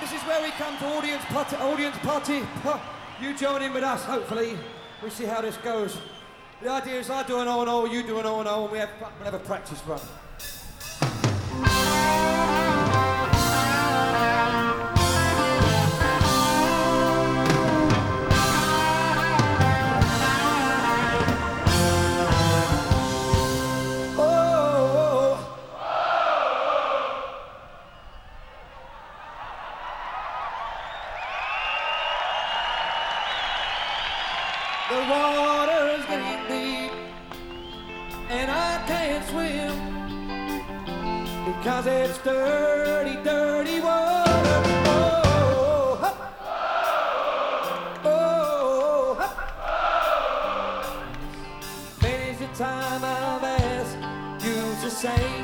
This is where we come to audience party. You join in with us, hopefully. We see how this goes. The idea is I do an O&O, you do an O&O, and we'll have a practice run. The water's getting deep, and I can't swim, because it's dirty, dirty water. Oh, oh, oh, oh. Many's the time I've asked you to say